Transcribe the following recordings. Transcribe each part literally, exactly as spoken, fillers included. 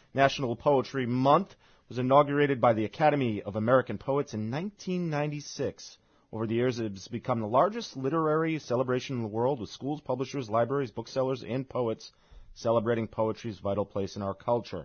National Poetry Month was inaugurated by the Academy of American Poets in nineteen ninety-six. Over the years, it has become the largest literary celebration in the world, with schools, publishers, libraries, booksellers, and poets celebrating poetry's vital place in our culture.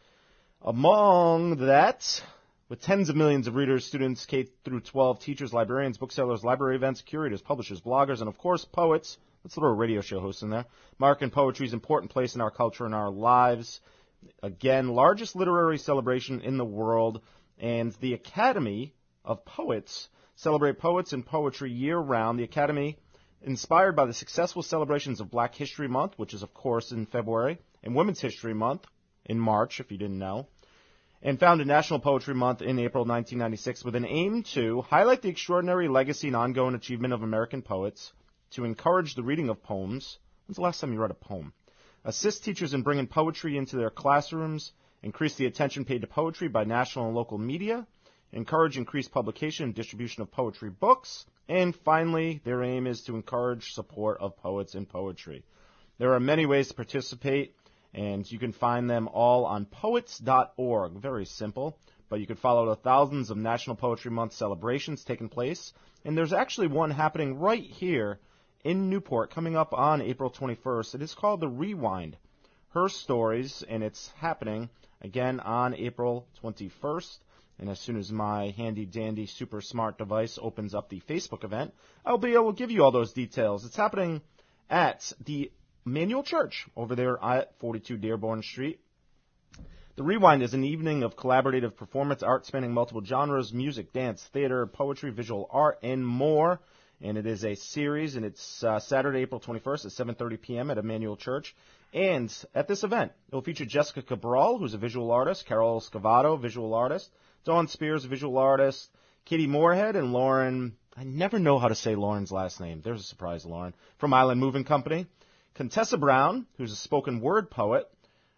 Among that, with tens of millions of readers, students, K through twelve, teachers, librarians, booksellers, library events, curators, publishers, bloggers, and of course poets. Let's throw a radio show host in there. Marking poetry's important place in our culture and our lives. Again, largest literary celebration in the world, and the Academy of Poets celebrate poets and poetry year-round. The Academy, inspired by the successful celebrations of Black History Month, which is, of course, in February, and Women's History Month in March, if you didn't know, and founded National Poetry Month in April nineteen ninety-six with an aim to highlight the extraordinary legacy and ongoing achievement of American poets, to encourage the reading of poems. When's the last time you read a poem? Assist teachers in bringing poetry into their classrooms, increase the attention paid to poetry by national and local media, encourage increased publication and distribution of poetry books, and finally, their aim is to encourage support of poets and poetry. There are many ways to participate, and you can find them all on poets dot org. Very simple, but you can follow the thousands of National Poetry Month celebrations taking place, and there's actually one happening right here in Newport coming up on April twenty-first. It is called The Rewind, Her Stories, and it's happening again on April twenty-first. And as soon as my handy-dandy super smart device opens up the Facebook event, I'll be able to give you all those details. It's happening at the Emmanuel Church over there at forty-two Dearborn Street. The Rewind is an evening of collaborative performance art spanning multiple genres: music, dance, theater, poetry, visual art, and more. And it is a series, and it's uh, Saturday, April twenty-first at seven thirty p.m. at Emmanuel Church. And at this event, it will feature Jessica Cabral, who's a visual artist, Carol Scavato, visual artist, Dawn Spears, visual artist, Katie Moorhead, and Lauren, I never know how to say Lauren's last name. There's a surprise, Lauren, from Island Moving Company. Contessa Brown, who's a spoken word poet,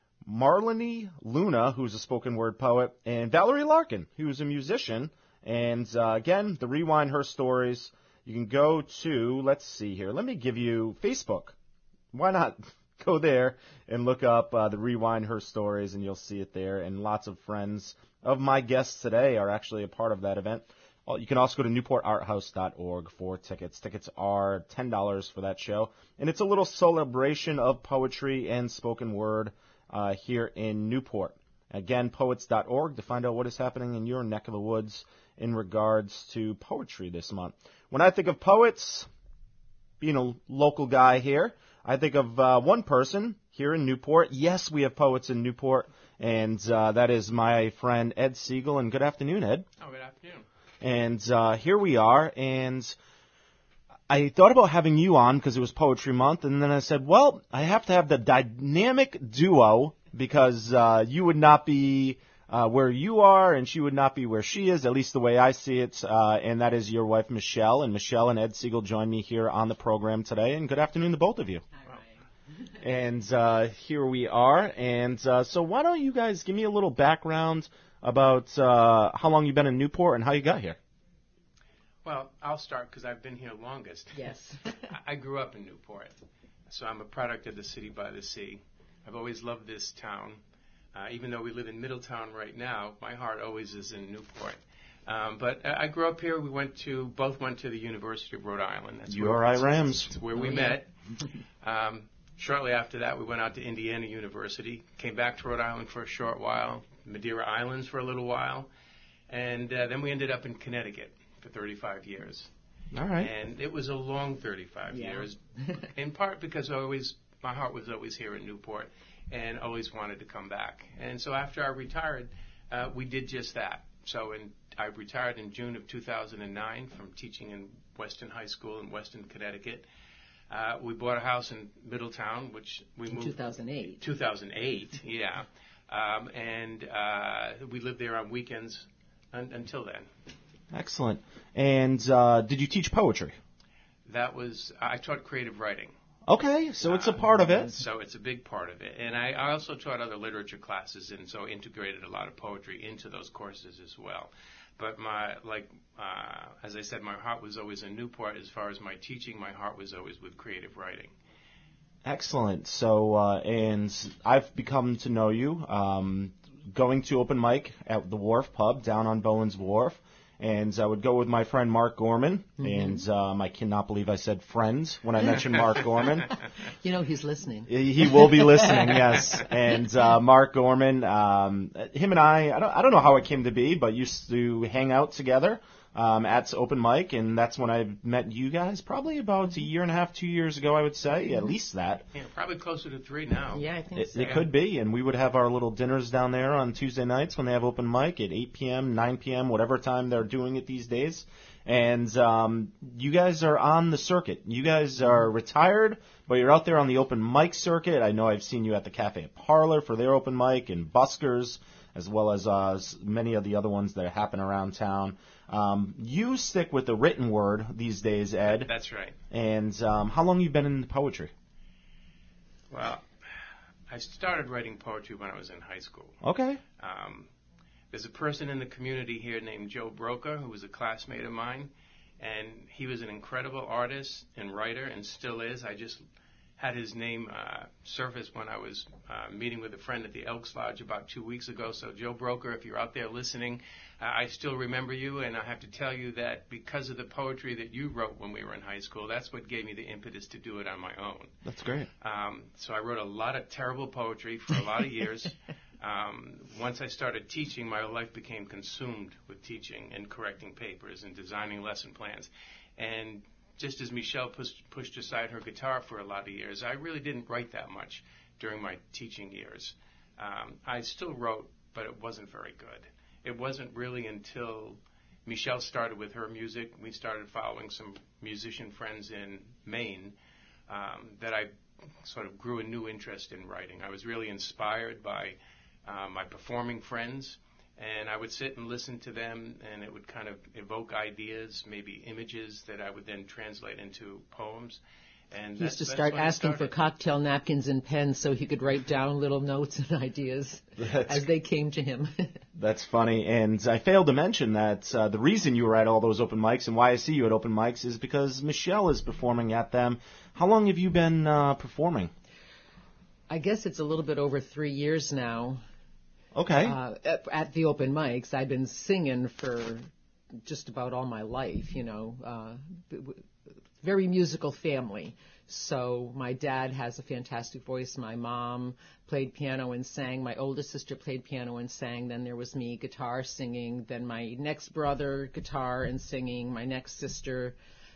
Marlene Luna, who's a spoken word poet, and Valerie Larkin, who's a musician. And uh, again, The Rewind, Her Stories. You can go to, let's see here, let me give you Facebook. Why not go there and look up uh, The Rewind, Her Stories, and you'll see it there. And lots of friends of my guests today are actually a part of that event. You can also go to newport art house dot org for tickets. Tickets are ten dollars for that show. And it's a little celebration of poetry and spoken word uh, here in Newport. Again, poets dot org to find out what is happening in your neck of the woods in regards to poetry this month. When I think of poets, being a local guy here, I think of uh, one person here in Newport. Yes, we have poets in Newport, and uh, that is my friend Ed Siegel. And good afternoon, Ed. Oh, good afternoon. And uh, here we are, and I thought about having you on because it was Poetry Month, and then I said, well, I have to have the dynamic duo because uh, you would not be uh, where you are, and she would not be where she is, at least the way I see it, uh, and that is your wife, Michelle. And Michelle and Ed Siegel join me here on the program today, and good afternoon to both of you. Hi. And uh, here we are, and uh, so why don't you guys give me a little background about uh, how long you've been in Newport and how you got here. Well, I'll start because I've been here longest. Yes. I grew up in Newport, so I'm a product of the city by the sea. I've always loved this town. Uh, even though we live in Middletown right now, my heart always is in Newport. Um, but I grew up here. We went to both went to the University of Rhode Island. That's U R I Rams. That's where we oh, met. um, shortly after that, we went out to Indiana University. Came back to Rhode Island for a short while. Madeira Islands for a little while, and uh, then we ended up in Connecticut for thirty-five years. All right. And it was a long thirty-five yeah. years, in part because I always my heart was always here in Newport, and always wanted to come back. And so after I retired, uh, we did just that. So in, I retired in June of two thousand nine from teaching in Weston High School in Weston, Connecticut. Uh, we bought a house in Middletown, which we in moved. two thousand eight. two thousand eight, yeah. Um, and uh, we lived there on weekends un- until then. Excellent. And uh, did you teach poetry? That was, I taught creative writing. Okay, so it's a part of it. So it's a big part of it. And I, I also taught other literature classes, and so integrated a lot of poetry into those courses as well. But my, like, uh, as I said, my heart was always in Newport. As far as my teaching, my heart was always with creative writing. Excellent. So, uh, and I've become to know you um, going to open mic at the Wharf Pub down on Bowen's Wharf. And I would go with my friend Mark Gorman, mm-hmm. and um, I cannot believe I said friends when I mentioned Mark Gorman. You know he's listening. He will be listening, yes. And uh, Mark Gorman, um, him and I, I don't, I don't know how it came to be, but used to hang out together um, at open mic, and that's when I met you guys, probably about a year and a half, two years ago, I would say, at least that. Yeah, probably closer to three now. Yeah, I think it, so. It could be, and we would have our little dinners down there on Tuesday nights when they have open mic at eight p.m., nine p.m., whatever time they're doing it these days. And um, you guys are on the circuit. You guys are retired, but you're out there on the open mic circuit. I know I've seen you at the Cafe Parlor for their open mic, and Buskers, as well as uh, many of the other ones that happen around town. Um, you stick with the written word these days, Ed. That's right. And um, how long have you been in poetry? Well, I started writing poetry when I was in high school. Okay. Um, there's a person in the community here named Joe Broker, who was a classmate of mine, and he was an incredible artist and writer, and still is. I just had his name uh, surface when I was uh, meeting with a friend at the Elks Lodge about two weeks ago. So, Joe Broker, if you're out there listening, uh, I still remember you, and I have to tell you that because of the poetry that you wrote when we were in high school, that's what gave me the impetus to do it on my own. That's great. Um, so I wrote a lot of terrible poetry for a lot of years. Um, once I started teaching, my life became consumed with teaching and correcting papers and designing lesson plans. And just as Michelle pushed, pushed aside her guitar for a lot of years, I really didn't write that much during my teaching years. Um, I still wrote, but it wasn't very good. It wasn't really until Michelle started with her music, we started following some musician friends in Maine, um, that I sort of grew a new interest in writing. I was really inspired by uh, my performing friends, and I would sit and listen to them, and it would kind of evoke ideas, maybe images that I would then translate into poems. And he used to that's, start that's asking for cocktail napkins and pens so he could write down little notes and ideas that's, as they came to him. That's funny. And I failed to mention that uh, the reason you were at all those open mics and why I see you at open mics is because Michelle is performing at them. How long have you been uh, performing? I guess it's a little bit over three years now. Okay. Uh, at, at the open mics. I've been singing for just about all my life, you know. Uh, very musical family. So my dad has a fantastic voice. My mom played piano and sang. My oldest sister played piano and sang. Then there was me, guitar, singing. Then my next brother, guitar and singing. My next sister,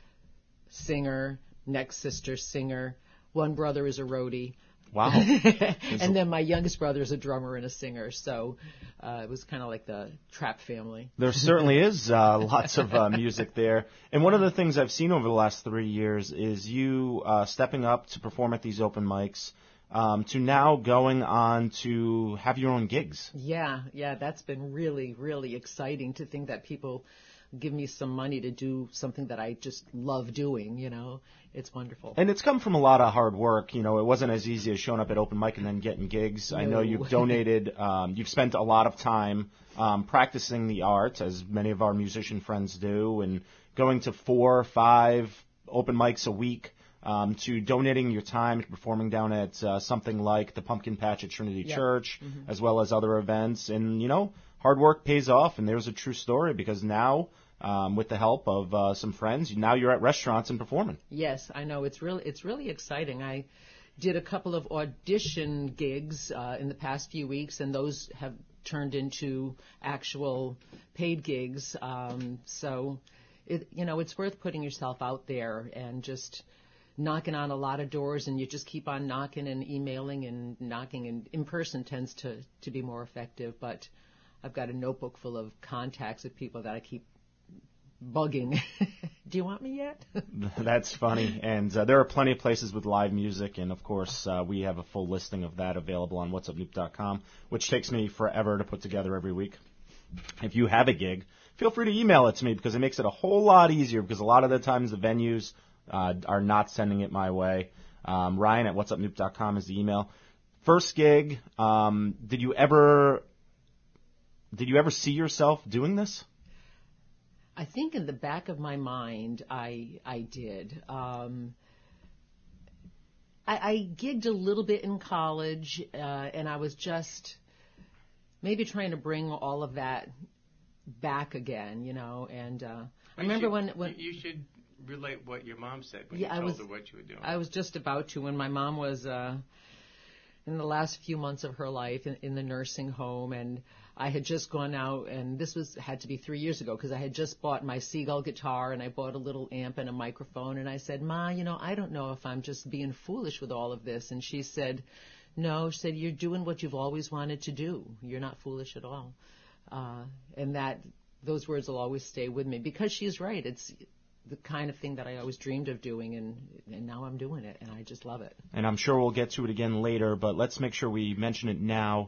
singer. Next sister, singer. One brother is a roadie. Wow. And then my youngest brother is a drummer and a singer. So uh, it was kind of like the Trapp family. There certainly is uh, lots of uh, music there. And one of the things I've seen over the last three years is you uh, stepping up to perform at these open mics um, to now going on to have your own gigs. Yeah, yeah, that's been really, really exciting to think that people give me some money to do something that I just love doing, you know. It's wonderful. And it's come from a lot of hard work. You know, it wasn't as easy as showing up at open mic and then getting gigs. No. I know you've donated, um, you've spent a lot of time um, practicing the art, as many of our musician friends do, and going to four or five open mics a week, um, to donating your time to performing down at uh, something like the Pumpkin Patch at Trinity yep. Church, mm-hmm. as well as other events. And, you know, hard work pays off, and there's a true story because now, Um, with the help of uh, some friends, now you're at restaurants and performing. Yes, I know. It's really it's really exciting. I did a couple of audition gigs uh, in the past few weeks, and those have turned into actual paid gigs. Um, so, it, you know, it's worth putting yourself out there and just knocking on a lot of doors, and you just keep on knocking and emailing and knocking, and in person tends to, to be more effective. But I've got a notebook full of contacts of people that I keep bugging. Do you want me yet? That's funny. And uh, there are plenty of places with live music, and of course uh, we have a full listing of that available on whats up noop dot com, which takes me forever to put together every week. If you have a gig, feel free to email it to me because it makes it a whole lot easier, because a lot of the times the venues uh, are not sending it my way. Um, Ryan at whats up noop dot com is the email. First gig, um, did you ever did you ever see yourself doing this? I think in the back of my mind, I I did. Um, I, I gigged a little bit in college, uh, and I was just maybe trying to bring all of that back again, you know. And uh, I remember should, when, when you should relate what your mom said when yeah, you told I was, her what you were doing. I was just about to when my mom was uh, in the last few months of her life in, in the nursing home, and I had just gone out, and this was had to be three years ago because I had just bought my Seagull guitar, and I bought a little amp and a microphone, and I said, Ma, you know, I don't know if I'm just being foolish with all of this. And she said, no, she said, you're doing what you've always wanted to do. You're not foolish at all. Uh, and that those words will always stay with me because she's right. It's the kind of thing that I always dreamed of doing, and, and now I'm doing it, and I just love it. And I'm sure we'll get to it again later, but let's make sure we mention it now.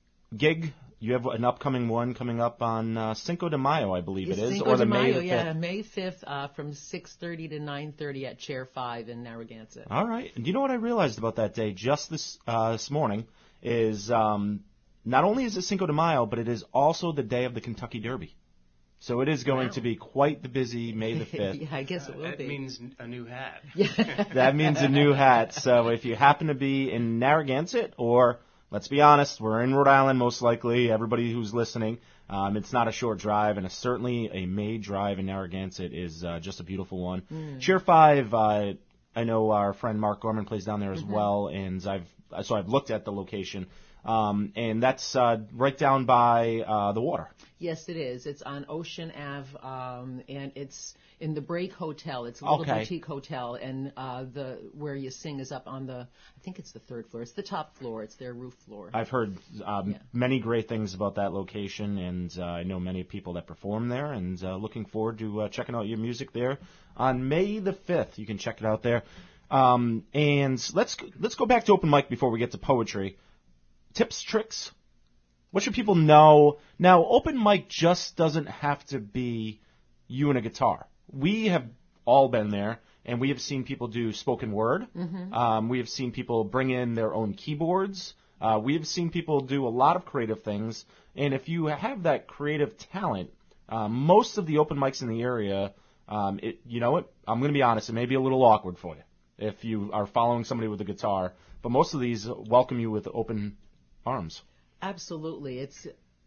Gig, you have an upcoming one coming up on uh, Cinco de Mayo, I believe It's it is, Cinco or the de May Mayo, the fifth. yeah, May fifth uh, from six thirty to nine thirty at Chair five in Narragansett. All right. And you know what I realized about that day just this uh, this morning is um, not only is it Cinco de Mayo, but it is also the day of the Kentucky Derby. So it is going Wow. to be quite the busy May the fifth. Yeah, I guess it will uh, that be. means a new hat. Yeah. That means a new hat. So if you happen to be in Narragansett, or let's be honest, we're in Rhode Island most likely, everybody who's listening, um, it's not a short drive, and it's certainly a May drive in Narragansett is uh, just a beautiful one. Mm. Cheer five, uh, I know our friend Mark Gorman plays down there as Mm-hmm. well, and I've so I've looked at the location, um, and that's uh, right down by uh, the water. Yes, it is. It's on Ocean Avenue, um, and it's in the Break Hotel. It's a little Okay. boutique hotel, and uh, the where you sing is up on the, I think it's the third floor. It's the top floor. It's their roof floor. I've heard um, Yeah. many great things about that location, and uh, I know many people that perform there, and uh, looking forward to uh, checking out your music there on May the fifth. You can check it out there. Um, and let's let's go back to open mic before we get to poetry. Tips, tricks. What should people know? Now, open mic just doesn't have to be you and a guitar. We have all been there, and we have seen people do spoken word. Mm-hmm. Um, we have seen people bring in their own keyboards. Uh, we have seen people do a lot of creative things. And if you have that creative talent, um, most of the open mics in the area, um, it, you know what? I'm going to be honest, it may be a little awkward for you if you are following somebody with a guitar. But most of these welcome you with open arms. Absolutely. It's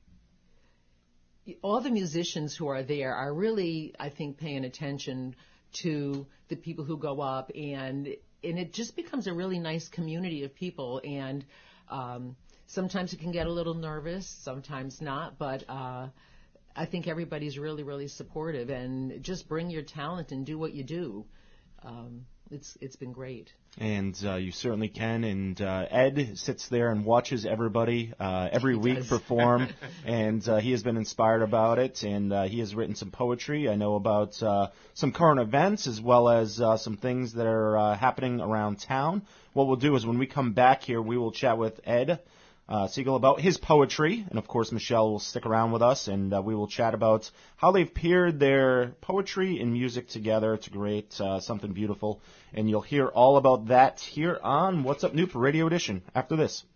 all the musicians who are there are really, I think, paying attention to the people who go up, and and it just becomes a really nice community of people. And um, sometimes it can get a little nervous, sometimes not, but uh, I think everybody's really, really supportive. And just bring your talent and do what you do. Um, it's it's been great. And uh, you certainly can. And uh, Ed sits there and watches everybody uh, every He week does. perform, and uh, he has been inspired about it. And uh, he has written some poetry. I know about uh, some current events as well as uh, some things that are uh, happening around town. What we'll do is when we come back here, we will chat with Ed uh, Siegel about his poetry, and of course Michelle will stick around with us, and uh, we will chat about how they've paired their poetry and music together to create uh, something beautiful, and you'll hear all about that here on What's Up New for Radio Edition after this.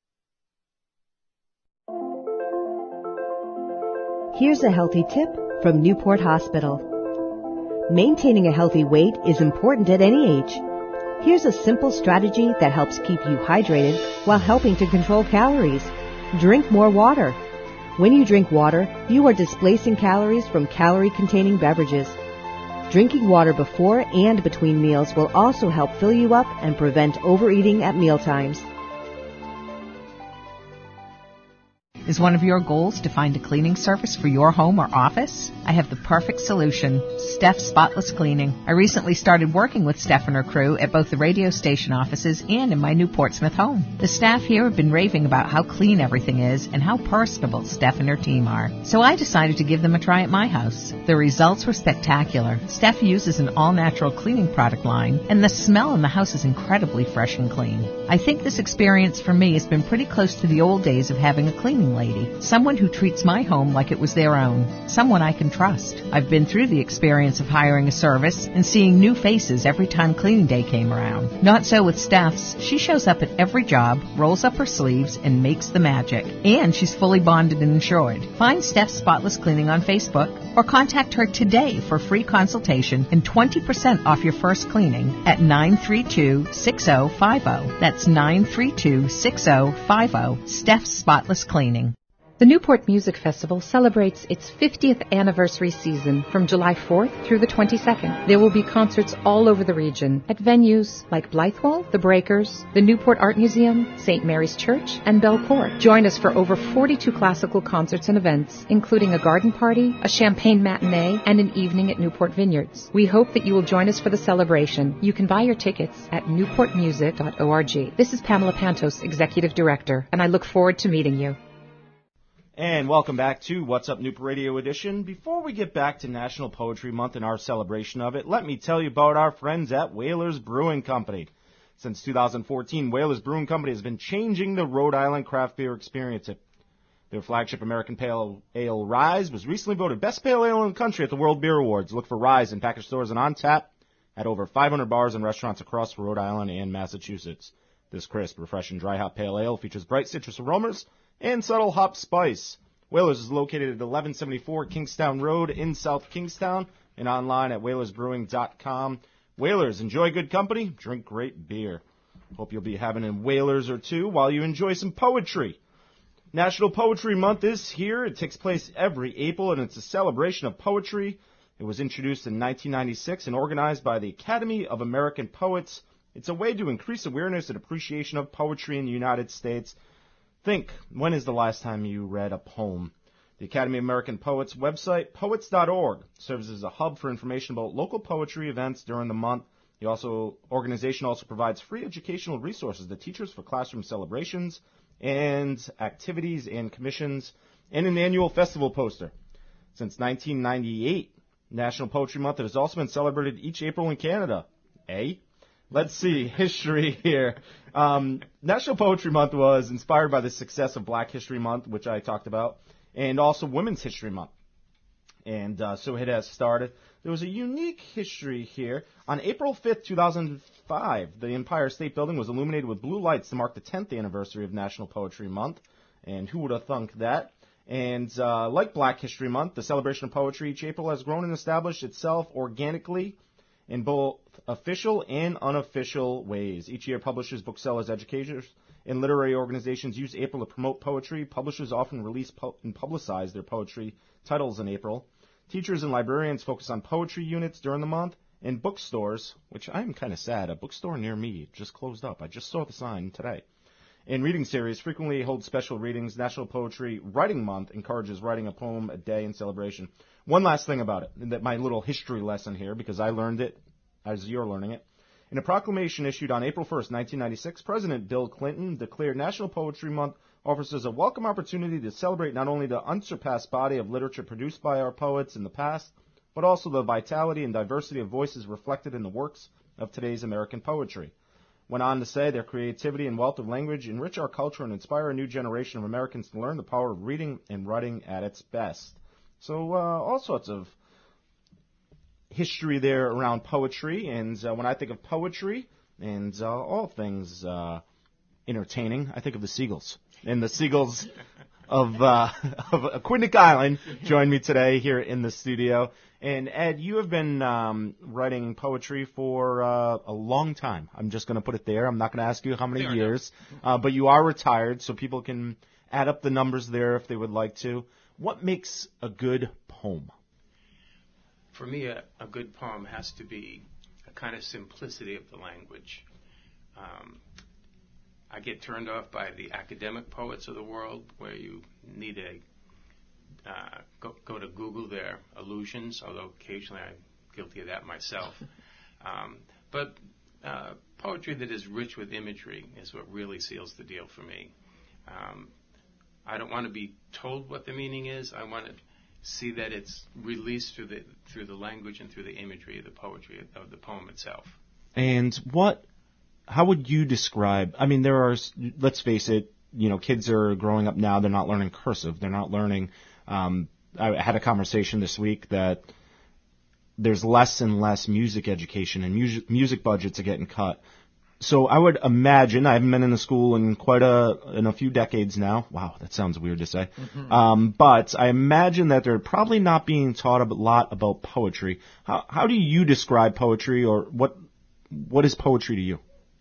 Here's a healthy tip from Newport Hospital. Maintaining a healthy weight is important at any age. Here's a simple strategy that helps keep you hydrated while helping to control calories. Drink more water. When you drink water, you are displacing calories from calorie-containing beverages. Drinking water before and between meals will also help fill you up and prevent overeating at mealtimes. Is one of your goals to find a cleaning service for your home or office? I have the perfect solution, Steph Spotless Cleaning. I recently started working with Steph and her crew at both the radio station offices and in my new Portsmouth home. The staff here have been raving about how clean everything is and how personable Steph and her team are. So I decided to give them a try at my house. The results were spectacular. Steph uses an all-natural cleaning product line, and the smell in the house is incredibly fresh and clean. I think this experience for me has been pretty close to the old days of having a cleaning lady. lady, someone who treats my home like it was their own, someone I can trust. I've been through the experience of hiring a service and seeing new faces every time cleaning day came around. Not so with Steph's. She shows up at every job, rolls up her sleeves, and makes the magic. And she's fully bonded and insured. Find Steph's Spotless Cleaning on Facebook or contact her today for a free consultation and twenty percent off your first cleaning at nine three two, six zero five zero. That's nine three two, six zero five zero. Steph's Spotless Cleaning. The Newport Music Festival celebrates its fiftieth anniversary season from July fourth through the twenty-second. There will be concerts all over the region at venues like Blythewell, The Breakers, the Newport Art Museum, Saint Mary's Church, and Belcourt. Join us for over forty-two classical concerts and events, including a garden party, a champagne matinee, and an evening at Newport Vineyards. We hope that you will join us for the celebration. You can buy your tickets at newport music dot org. This is Pamela Pantos, Executive Director, and I look forward to meeting you. And welcome back to What's Up Newport Radio Edition. Before we get back to National Poetry Month and our celebration of it, let me tell you about our friends at Whalers Brewing Company. Since two thousand fourteen, Whalers Brewing Company has been changing the Rhode Island craft beer experience. Their flagship American Pale Ale Rise was recently voted Best Pale Ale in the country at the World Beer Awards. Look for Rise in package stores and on tap at over five hundred bars and restaurants across Rhode Island and Massachusetts. This crisp, refreshing, dry hop pale ale features bright citrus aromas and subtle hop spice. Whalers is located at eleven seventy-four Kingstown Road in South Kingstown and online at whalers brewing dot com. Whalers, enjoy good company, drink great beer. Hope you'll be having a Whalers or two while you enjoy some poetry. National Poetry Month is here. It takes place every April, and it's a celebration of poetry. It was introduced in nineteen ninety-six and organized by the Academy of American Poets. It's a way to increase awareness and appreciation of poetry in the United States. Think, when is the last time you read a poem? The Academy of American Poets website, poets dot org, serves as a hub for information about local poetry events during the month. The also organization also provides free educational resources to teachers for classroom celebrations and activities and commissions, and an annual festival poster. Since nineteen ninety-eight, National Poetry Month has also been celebrated each April in Canada. Eh? Let's see, history here. Um, National Poetry Month was inspired by the success of Black History Month, which I talked about, and also Women's History Month. And uh, so it has started. There was a unique history here. On April fifth, two thousand five, the Empire State Building was illuminated with blue lights to mark the tenth anniversary of National Poetry Month. And who would have thunk that? And uh, like Black History Month, the celebration of poetry each April has grown and established itself organically in both official and unofficial ways. Each year, publishers, booksellers, educators, and literary organizations use April to promote poetry. Publishers often release po- and publicize their poetry titles in April. Teachers and librarians focus on poetry units during the month. And bookstores, which I'm kind of sad, a bookstore near me just closed up. I just saw the sign today. And reading series frequently hold special readings. National Poetry Writing Month encourages writing a poem a day in celebration. One last thing about it, that my little history lesson here, because I learned it as you're learning it. In a proclamation issued on April first, nineteen ninety-six, President Bill Clinton declared National Poetry Month offers us a welcome opportunity to celebrate not only the unsurpassed body of literature produced by our poets in the past, but also the vitality and diversity of voices reflected in the works of today's American poetry. Went on to say their creativity and wealth of language enrich our culture and inspire a new generation of Americans to learn the power of reading and writing at its best. So uh, all sorts of history there around poetry, and uh, when I think of poetry and uh, all things uh, entertaining, I think of the Seagulls. And the Seagulls of, uh, of Aquidneck Island join me today here in the studio. And Ed, you have been um, writing poetry for uh, a long time. I'm just going to put it there. I'm not going to ask you how many Fair years, uh, but you are retired, so people can add up the numbers there if they would like to. What makes a good poem? For me, a, a good poem has to be a kind of simplicity of the language. Um, I get turned off by the academic poets of the world, where you need a uh, go, go to Google their allusions, although occasionally I'm guilty of that myself. Um, but uh, poetry that is rich with imagery is what really seals the deal for me. Um, I don't want to be told what the meaning is. I want to see that it's released through the through the language and through the imagery of the poetry of the poem itself. And what, how would you describe, I mean, there are, let's face it, you know, kids are growing up now, they're not learning cursive. They're not learning, um, I had a conversation this week that there's less and less music education and music, music budgets are getting cut. So I would imagine, I haven't been in the school in quite a, in a few decades now. Wow, that sounds weird to say. Mm-hmm. Um, but I imagine that they're probably not being taught a lot about poetry. How, how do you describe poetry, or what, what is poetry to you?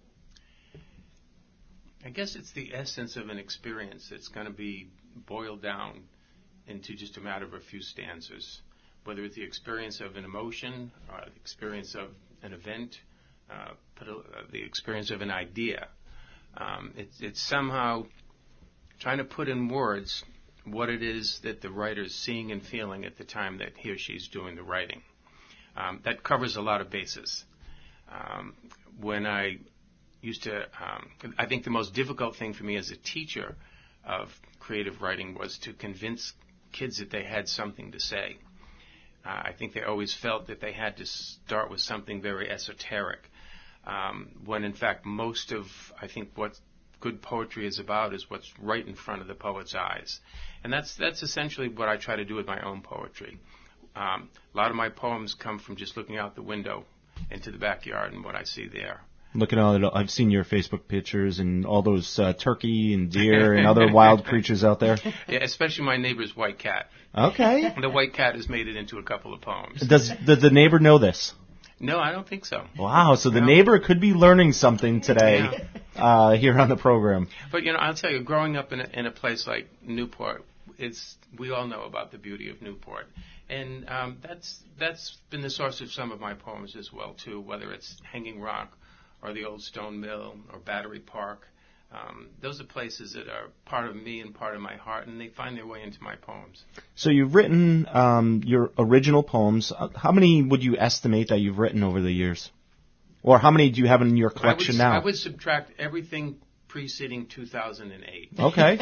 I guess it's the essence of an experience that's going to be boiled down into just a matter of a few stanzas, whether it's the experience of an emotion, or the experience of an event, uh, the experience of an idea. Um, it's, it's somehow trying to put in words what it is that the writer's seeing and feeling at the time that he or she's doing the writing. Um, that covers a lot of bases. Um, when I used to, um, I think the most difficult thing for me as a teacher of creative writing was to convince kids that they had something to say. Uh, I think they always felt that they had to start with something very esoteric, um, when in fact most of, I think, what good poetry is about is what's right in front of the poet's eyes. And that's that's essentially what I try to do with my own poetry. Um, a lot of my poems come from just looking out the window into the backyard and what I see there. Looking at all that, I've seen your Facebook pictures and all those uh, turkey and deer and other wild creatures out there. Yeah, especially my neighbor's white cat. Okay. The white cat has made it into a couple of poems. Does, does the neighbor know this? No, I don't think so. Wow, so the no. neighbor could be learning something today yeah. uh, here on the program. But, you know, I'll tell you, growing up in a, in a place like Newport, it's, we all know about the beauty of Newport. And um, that's that's been the source of some of my poems as well, too, whether it's Hanging Rock or the Old Stone Mill or Battery Park. Um, those are places that are part of me and part of my heart, and they find their way into my poems. So you've written um, your original poems. How many would you estimate that you've written over the years? Or how many do you have in your collection I would, now? I would subtract everything preceding two thousand eight. Okay.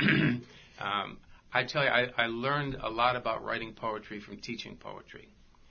um, I tell you, I, I learned a lot about writing poetry from teaching poetry.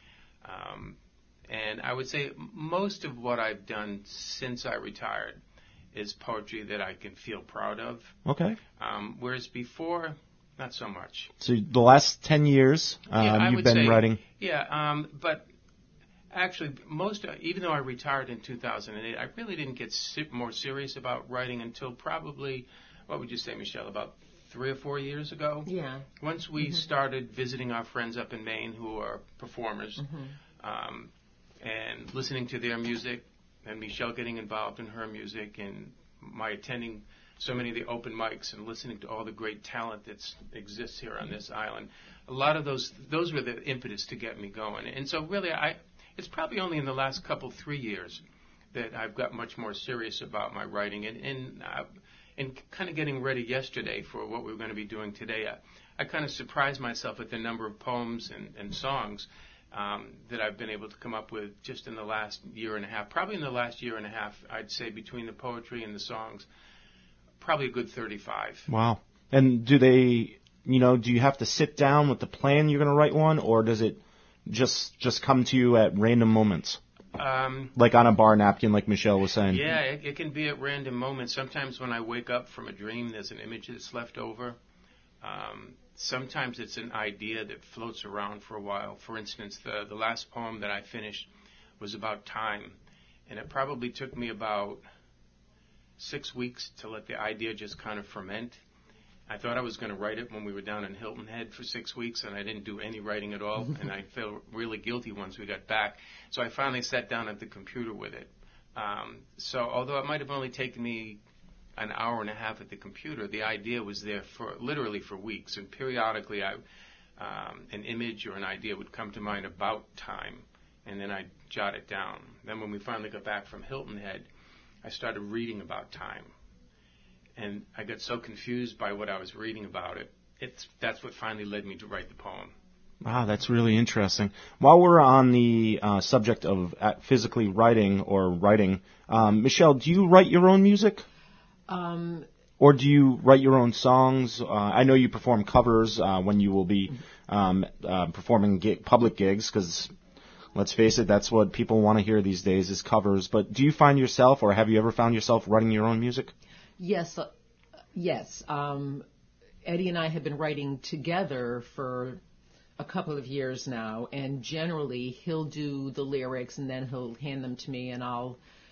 Um, and I would say most of what I've done since I retired is poetry that I can feel proud of. Okay. Um, whereas before, not so much. So the last ten years, um, yeah, you've been say, writing. Yeah, um, but actually, most uh, even though I retired in two thousand eight, I really didn't get si- more serious about writing until probably, what would you say, Michelle, about three or four years ago? Yeah. Once we mm-hmm. started visiting our friends up in Maine who are performers, mm-hmm. um, and listening to their music, and Michelle getting involved in her music, and my attending so many of the open mics and listening to all the great talent that exists here on this island. A lot of those those were the impetus to get me going. And so really, I it's probably only in the last couple, three years that I've got much more serious about my writing. And and, uh, and kind of getting ready yesterday for what we're going to be doing today, I, I kind of surprised myself at the number of poems and, and songs Um, that I've been able to come up with just in the last year and a half. Probably in the last year and a half, I'd say between the poetry and the songs, probably a good thirty-five. Wow. And do they, you know, do you have to sit down with the plan you're going to write one, or does it just just come to you at random moments? Um, like on a bar napkin, like Michelle was saying? Yeah, it, it can be at random moments. Sometimes when I wake up from a dream, there's an image that's left over. Um, Sometimes it's an idea that floats around for a while. For instance, the, the last poem that I finished was about time, and it probably took me about six weeks to let the idea just kind of ferment. I thought I was going to write it when we were down in Hilton Head for six weeks, and I didn't do any writing at all, and I felt really guilty once we got back. So I finally sat down at the computer with it. Um, so although it might have only taken me an hour and a half at the computer, the idea was there for literally for weeks, and periodically I, um, an image or an idea would come to mind about time, and then I'd jot it down. Then when we finally got back from Hilton Head, I started reading about time, and I got so confused by what I was reading about it. It's that's what finally led me to write the poem. Wow, that's really interesting. While we're on the uh, subject of physically writing or writing, um, Michelle, do you write your own music? Um, or do you write your own songs? Uh, I know you perform covers uh, when you will be um, uh, performing gig, public gigs, because let's face it, that's what people want to hear these days is covers. But do you find yourself, or have you ever found yourself writing your own music? Yes, uh, Yes. Um, Eddie and I have been writing together for a couple of years now, and generally he'll do the lyrics and then he'll hand them to me, and I'll.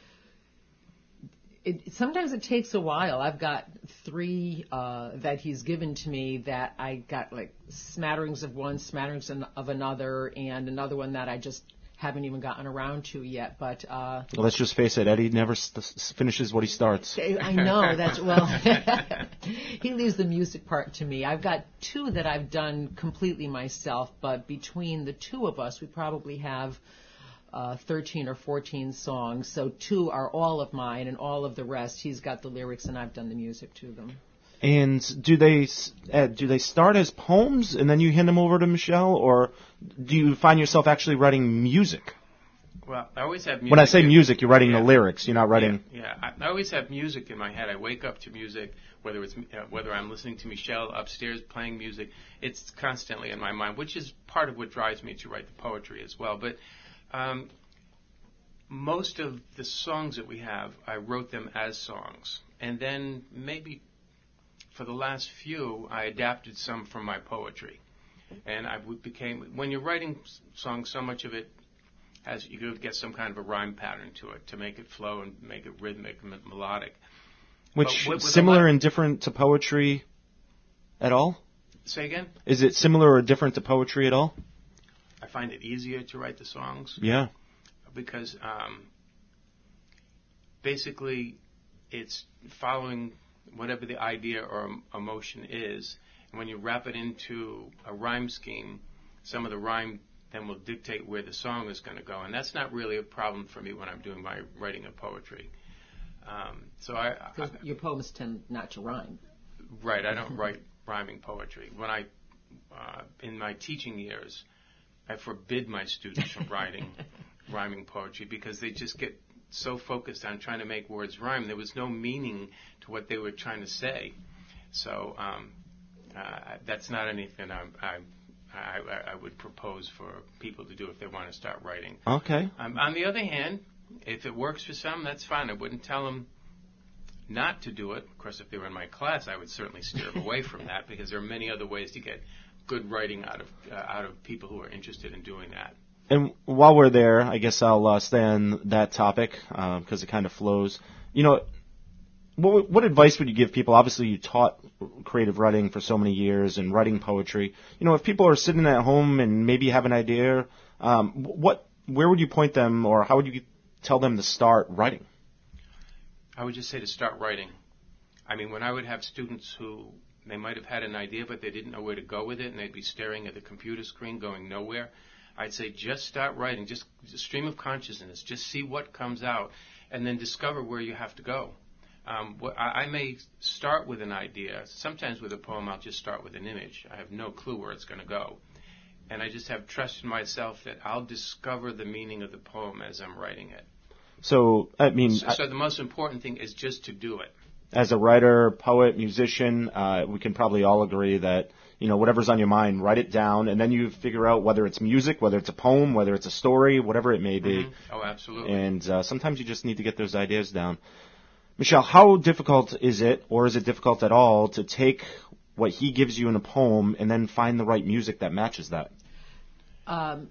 It, sometimes it takes a while. I've got three uh, that he's given to me that I got like smatterings of one, smatterings of another, and another one that I just haven't even gotten around to yet. But uh, well, let's just face it, Eddie never st- finishes what he starts. I know that's well. He leaves the music part to me. I've got two that I've done completely myself, but between the two of us, we probably have Uh, thirteen or fourteen songs, so two are all of mine, and all of the rest, he's got the lyrics, and I've done the music to them. And do they uh, do they start as poems, and then you hand them over to Michelle, or do you find yourself actually writing music? Well, I always have music. When I say in, music, you're writing yeah. the lyrics. You're not writing. Yeah, yeah. I, I always have music in my head. I wake up to music, whether it's uh, whether I'm listening to Michelle upstairs playing music. It's constantly in my mind, which is part of what drives me to write the poetry as well. But Um, most of the songs that we have, I wrote them as songs. And then maybe for the last few, I adapted some from my poetry. And I became, when you're writing songs, so much of it has, you could get some kind of a rhyme pattern to it to make it flow and make it rhythmic and melodic. Which, with, with similar and different to poetry at all? Say again? Is it similar or different to poetry at all? I find it easier to write the songs. Yeah. Because um, basically it's following whatever the idea or emotion is. And when you wrap it into a rhyme scheme, some of the rhyme then will dictate where the song is going to go. And that's not really a problem for me when I'm doing my writing of poetry. Um, so I, I your poems tend not to rhyme. Right. I don't write rhyming poetry. When I, uh, in my teaching years, I forbid my students from writing rhyming poetry because they just get so focused on trying to make words rhyme. There was no meaning to what they were trying to say. So um, uh, that's not anything I, I, I, I would propose for people to do if they want to start writing. Okay. Um, on the other hand, if it works for some, that's fine. I wouldn't tell them not to do it. Of course, if they were in my class, I would certainly steer them away from that because there are many other ways to get good writing out of uh, out of people who are interested in doing that. And while we're there, I guess I'll uh, stay on that topic because uh, it kind of flows. You know, what, what advice would you give people? Obviously, you taught creative writing for so many years and writing poetry. You know, if people are sitting at home and maybe have an idea, um, what, where would you point them, or how would you tell them to start writing? I would just say to start writing. I mean, when I would have students who they might have had an idea, but they didn't know where to go with it, and they'd be staring at the computer screen going nowhere, I'd say just start writing, just a stream of consciousness, just see what comes out, and then discover where you have to go. Um, what, I, I may start with an idea. Sometimes with a poem, I'll just start with an image. I have no clue where it's going to go. And I just have trust in myself that I'll discover the meaning of the poem as I'm writing it. So, I mean... So, so the most important thing is just to do it. As a writer, poet, musician, uh, we can probably all agree that, you know, whatever's on your mind, write it down, and then you figure out whether it's music, whether it's a poem, whether it's a story, whatever it may be. Mm-hmm. Oh, absolutely. And uh, sometimes you just need to get those ideas down. Michelle, how difficult is it, or is it difficult at all, to take what he gives you in a poem and then find the right music that matches that? Um,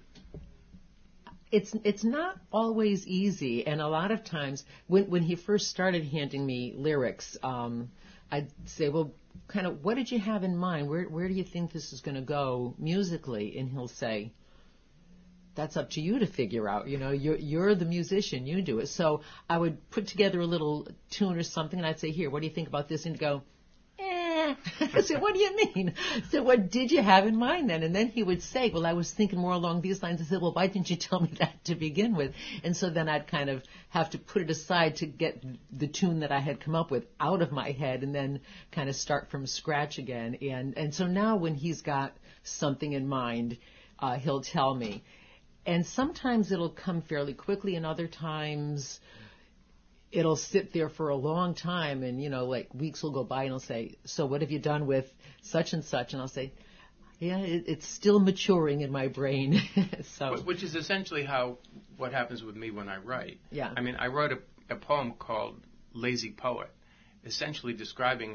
it's it's not always easy, and a lot of times when when he first started handing me lyrics, um, I'd say, well, kind of, what did you have in mind? Where where do you think this is going to go musically? And he'll say, that's up to you to figure out. You know, you're you're the musician, you do it. So I would put together a little tune or something, and I'd say, here, what do you think about this? And he'd go, eh. I said, what do you mean? So what did you have in mind then? And then he would say, well, I was thinking more along these lines. I said, well, why didn't you tell me that to begin with? And so then I'd kind of have to put it aside to get the tune that I had come up with out of my head and then kind of start from scratch again. And, and so now when he's got something in mind, uh, he'll tell me. And sometimes it'll come fairly quickly, and other times it'll sit there for a long time, and, you know, like weeks will go by, and he'll say, so what have you done with such and such? And I'll say, yeah, it, it's still maturing in my brain. So, Which is essentially how what happens with me when I write. Yeah. I mean, I wrote a, a poem called Lazy Poet, essentially describing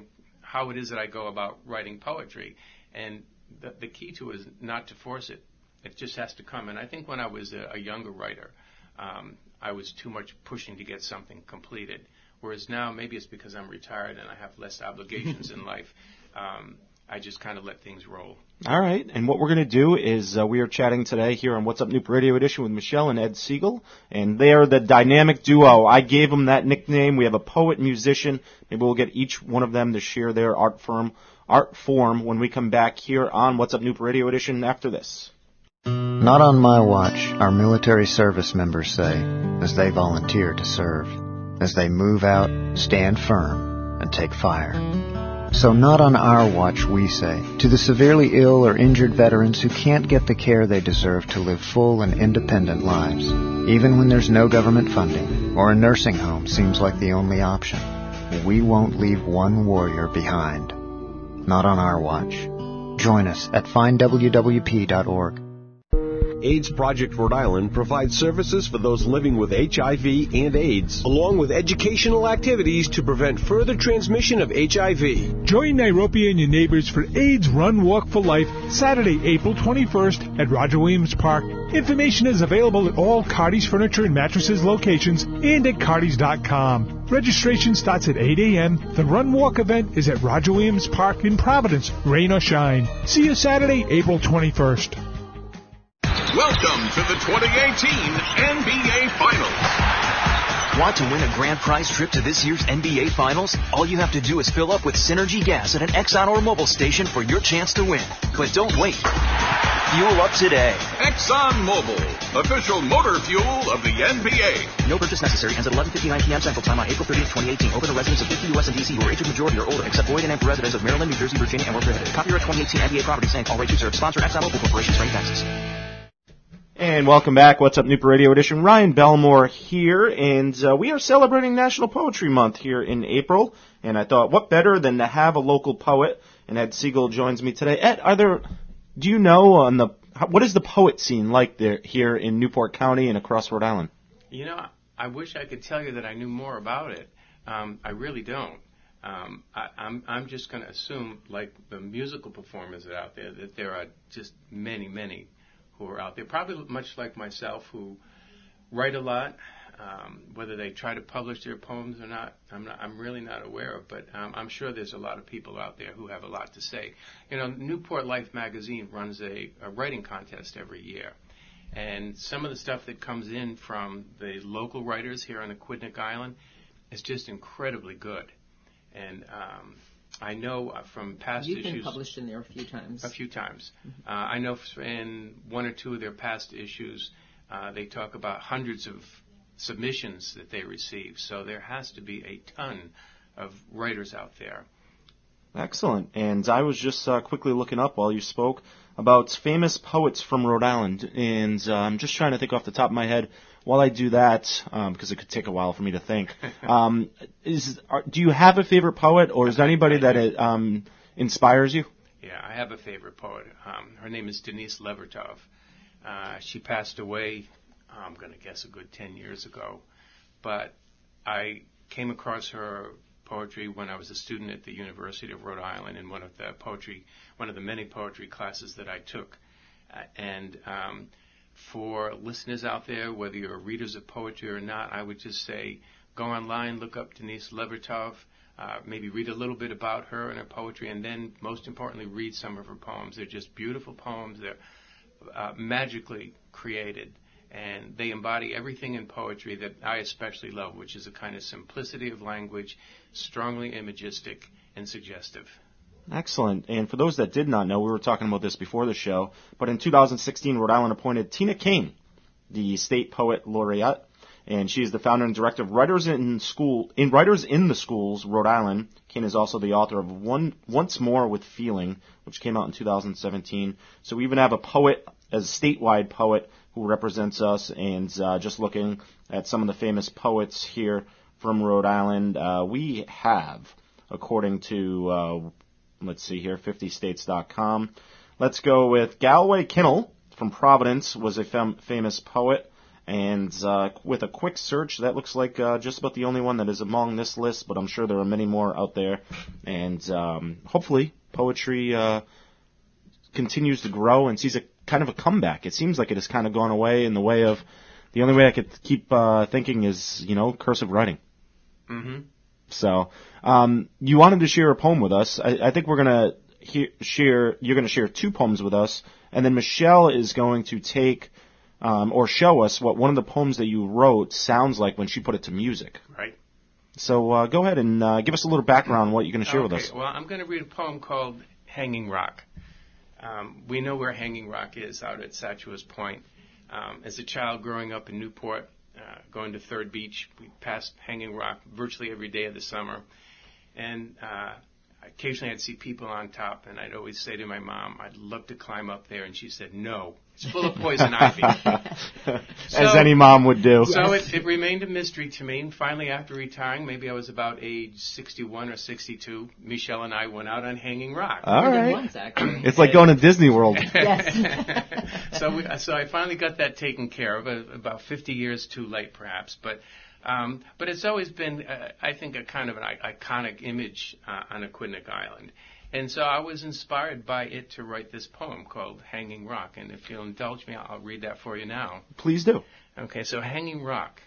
how it is that I go about writing poetry. And the, the key to it is not to force it. It just has to come. And I think when I was a, a younger writer, um, I was too much pushing to get something completed. Whereas now, maybe it's because I'm retired and I have less obligations in life. Um, I just kind of let things roll. All right, and what we're going to do is uh, we are chatting today here on What's Up Newport Radio Edition with Michelle and Ed Siegel, and they are the dynamic duo. I gave them that nickname. We have a poet, musician. Maybe we'll get each one of them to share their art form, art form when we come back here on What's Up Newport Radio Edition after this. Not on my watch, our military service members say, as they volunteer to serve, as they move out, stand firm, and take fire. So not on our watch, we say, to the severely ill or injured veterans who can't get the care they deserve to live full and independent lives, even when there's no government funding or a nursing home seems like the only option. We won't leave one warrior behind. Not on our watch. Join us at find w w p dot org. AIDS Project Rhode Island provides services for those living with H I V and AIDS, along with educational activities to prevent further transmission of H I V. Join Nairobi and your neighbors for AIDS Run Walk for Life, Saturday, April twenty-first at Roger Williams Park. Information is available at all Cardi's Furniture and Mattresses locations and at cardis dot com. Registration starts at eight a.m. The Run Walk event is at Roger Williams Park in Providence, rain or shine. See you Saturday, April twenty-first. Welcome to the twenty eighteen N B A Finals. Want to win a grand prize trip to this year's N B A Finals? All you have to do is fill up with Synergy gas at an Exxon or Mobil station for your chance to win. But don't wait. Fuel up today. Exxon Mobil, official motor fuel of the N B A. No purchase necessary. Ends at eleven fifty-nine p.m. Central Time on April thirtieth, twenty eighteen. Open to residents of fifty U S and D C who are age of majority or older, except void and empty residents of Maryland, New Jersey, Virginia, and were prohibited. Copyright twenty eighteen N B A Property Saint Paul Rights Reserved. Sponsor Exxon Mobil Corporation, Spring, Texas. And welcome back. What's Up Newport Radio Edition. Ryan Belmore here, and uh, we are celebrating National Poetry Month here in April. And I thought, what better than to have a local poet? And Ed Siegel joins me today. Ed, are there? Do you know on the what is the poet scene like there here in Newport County and across Rhode Island? You know, I wish I could tell you that I knew more about it. Um, I really don't. Um, I, I'm I'm just going to assume, like the musical performers that are out there, that there are just many, many who are out there, probably much like myself, who write a lot. Um, whether they try to publish their poems or not, I'm not, I'm really not aware of, but um, I'm sure there's a lot of people out there who have a lot to say. You know, Newport Life magazine runs a, a writing contest every year, and some of the stuff that comes in from the local writers here on the Aquidneck Island is just incredibly good. And um, I know uh, from past You've issues... You've been published in there a few times. A few times. Mm-hmm. Uh, I know in one or two of their past issues, uh, they talk about hundreds of submissions that they receive. So there has to be a ton of writers out there. Excellent. And I was just uh, quickly looking up while you spoke about famous poets from Rhode Island. And uh, I'm just trying to think off the top of my head. While I do that, um, because it could take a while for me to think, um, is are, do you have a favorite poet, or is there anybody that it, um, inspires you? Yeah, I have a favorite poet. Um, her name is Denise Levertov. Uh, she passed away, I'm going to guess, a good ten years ago. But I came across her poetry when I was a student at the University of Rhode Island in one of the poetry, one of the many poetry classes that I took, uh, and um, for listeners out there, whether you're readers of poetry or not, I would just say go online, look up Denise Levertov, uh, maybe read a little bit about her and her poetry, and then, most importantly, read some of her poems. They're just beautiful poems. They're uh, magically created, and they embody everything in poetry that I especially love, which is a kind of simplicity of language, strongly imagistic and suggestive. Excellent. And for those that did not know, we were talking about this before the show, but in two thousand sixteen, Rhode Island appointed Tina Kane, the state poet laureate, and she is the founder and director of Writers in School in Writers in the Schools, Rhode Island. Kane is also the author of One Once More with Feeling, which came out in two thousand seventeen. So we even have a poet, as a statewide poet, who represents us. And uh, just looking at some of the famous poets here from Rhode Island, uh, we have, according to uh, let's see here, fifty states dot com. Let's go with Galway Kinnell from Providence, was a fam- famous poet. And uh, with a quick search, that looks like uh, just about the only one that is among this list, but I'm sure there are many more out there. And um, hopefully poetry uh, continues to grow and sees a kind of a comeback. It seems like it has kind of gone away in the way of, the only way I could keep uh, thinking is, you know, cursive writing. Mm-hmm. So um, you wanted to share a poem with us. I, I think we're going to he- share, you're going to share two poems with us, and then Michelle is going to take Um, or show us what one of the poems that you wrote sounds like when she put it to music. Right. So uh, go ahead and uh, give us a little background on what you're going to share okay. with us. Well, I'm going to read a poem called Hanging Rock. Um, we know where Hanging Rock is, out at Satchwas Point. Um, as a child growing up in Newport, uh, going to Third Beach, we passed Hanging Rock virtually every day of the summer. And uh, occasionally I'd see people on top, and I'd always say to my mom, I'd love to climb up there. And she said, no, it's full of poison ivy. So, as any mom would do. So it, it remained a mystery to me. And finally, after retiring, maybe I was about age sixty-one or sixty-two, Michelle and I went out on Hanging Rock. All right. Once, actually. It's like going to Disney World. Yes. so, we, so I finally got that taken care of, uh, about fifty years too late, perhaps. But Um, but it's always been, uh, I think, a kind of an I- iconic image uh, on Aquidneck Island. And so I was inspired by it to write this poem called Hanging Rock. And if you'll indulge me, I'll read that for you now. Please do. Okay, so Hanging Rock.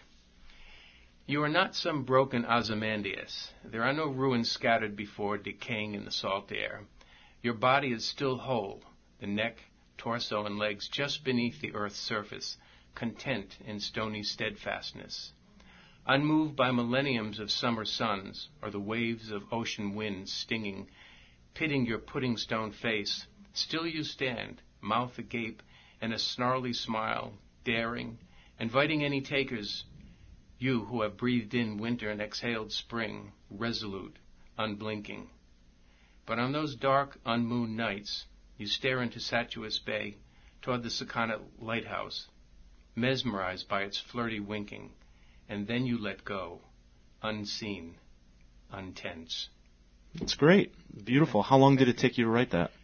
You are not some broken Ozymandias. There are no ruins scattered before, decaying in the salt air. Your body is still whole, the neck, torso, and legs just beneath the earth's surface, content in stony steadfastness. Unmoved by millenniums of summer suns, or the waves of ocean winds stinging, pitting your pudding stone face, still you stand, mouth agape, and a snarly smile, daring, inviting any takers, you who have breathed in winter and exhaled spring, resolute, unblinking. But on those dark, unmooned nights, you stare into Satchwas Bay, toward the Sakana lighthouse, mesmerized by its flirty winking, and then you let go, unseen, untense. It's great. Beautiful. How long did it take you to write that?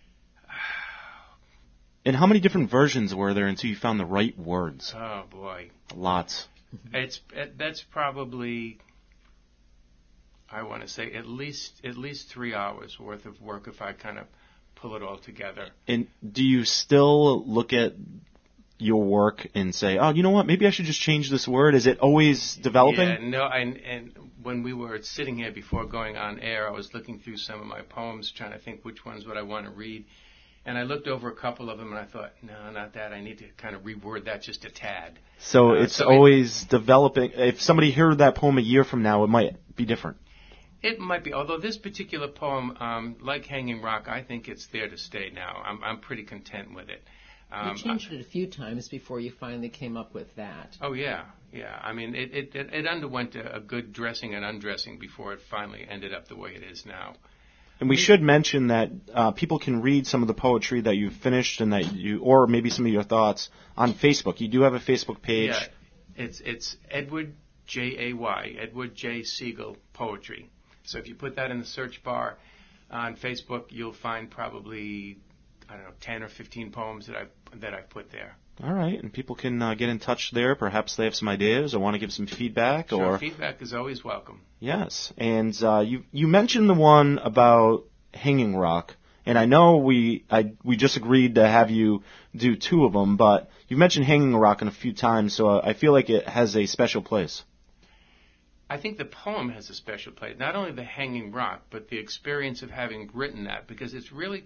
And how many different versions were there until you found the right words? Oh, boy. Lots. It's it, that's probably, I want to say, at least at least three hours worth of work if I kind of pull it all together. And do you still look at your work and say, oh, you know what, maybe I should just change this word? Is it always developing? Yeah, no, and, and when we were sitting here before going on air, I was looking through some of my poems, trying to think which ones would I want to read. And I looked over a couple of them, and I thought, no, not that. I need to kind of reword that just a tad. So uh, it's so always it, developing. If somebody heard that poem a year from now, it might be different. It might be. Although this particular poem, um, like Hanging Rock, I think it's there to stay now. I'm, I'm pretty content with it. Um, you changed it a few times before you finally came up with that. Oh, yeah, yeah. I mean, it, it, it underwent a, a good dressing and undressing before it finally ended up the way it is now. And we should mention that uh, people can read some of the poetry that you've finished and that you, or maybe some of your thoughts on Facebook. You do have a Facebook page. Yeah, it's it's Edward J A Y, Edward J Siegel Poetry. So if you put that in the search bar on Facebook, you'll find probably, I don't know, ten or fifteen poems that I've that I've put there. All right, and people can uh, get in touch there. Perhaps they have some ideas or want to give some feedback. Sure, or feedback is always welcome. Yes, and uh, you you mentioned the one about Hanging Rock, and I know we I we just agreed to have you do two of them, but you mentioned Hanging Rock in a few times, so I feel like it has a special place. I think the poem has a special place. Not only the Hanging Rock, but the experience of having written that, because it's really,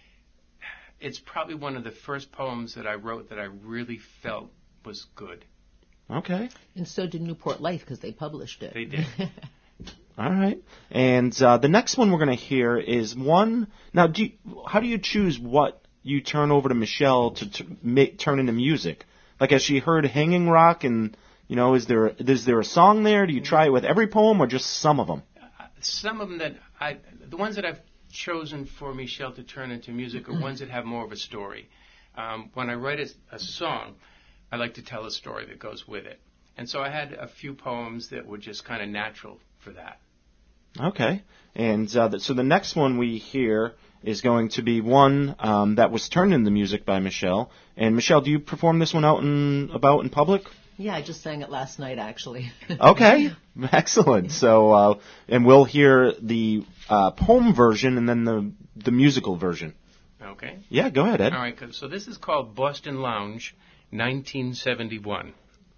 it's probably one of the first poems that I wrote that I really felt was good. Okay. And so did Newport Life, because they published it. They did. All right. And uh, the next one we're going to hear is one. Now, do you, how do you choose what you turn over to Michelle to, to make, turn into music? Like, has she heard Hanging Rock, and you know, is there is there a song there? Do you try it with every poem, or just some of them? Uh, some of them that I, the ones that I've chosen for Michelle to turn into music are ones that have more of a story. Um, when I write a, a song, I like to tell a story that goes with it. And so I had a few poems that were just kind of natural for that. Okay. And uh, th- so the next one we hear is going to be one um, that was turned into music by Michelle. And Michelle, do you perform this one out and about in public? Yeah, I just sang it last night, actually. Okay, excellent. So, uh, and we'll hear the uh, poem version and then the the musical version. Okay. Yeah, go ahead, Ed. All right, so this is called Boston Lounge, nineteen seventy-one.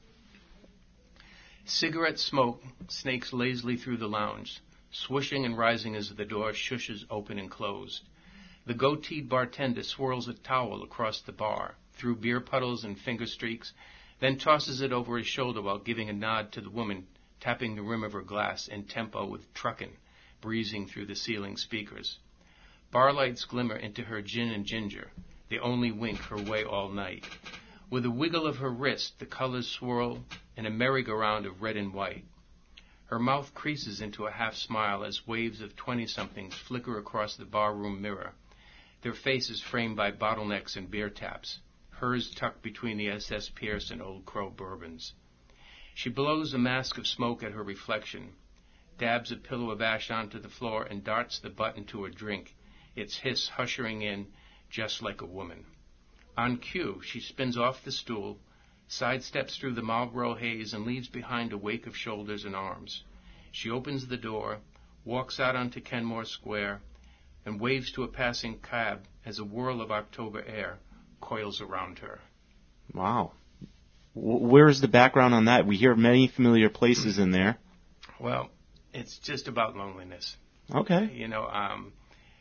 Cigarette smoke snakes lazily through the lounge, swishing and rising as the door shushes open and closed. The goateed bartender swirls a towel across the bar, through beer puddles and finger streaks, then tosses it over his shoulder while giving a nod to the woman, tapping the rim of her glass in tempo with truckin', breezing through the ceiling speakers. Bar lights glimmer into her gin and ginger, the only wink her way all night. With a wiggle of her wrist, the colors swirl in a merry-go-round of red and white. Her mouth creases into a half-smile as waves of twenty-somethings flicker across the barroom mirror, their faces framed by bottlenecks and beer taps, hers tucked between the S S Pierce and Old Crow bourbons. She blows a mask of smoke at her reflection, dabs a pillow of ash onto the floor, and darts the butt into her drink, its hiss hushering in just like a woman. On cue, she spins off the stool, sidesteps through the Marlboro haze, and leaves behind a wake of shoulders and arms. She opens the door, walks out onto Kenmore Square, and waves to a passing cab as a whirl of October air coils around her. Wow. W- where's the background on that? We hear many familiar places in there. Well, it's just about loneliness. Okay. You know, um,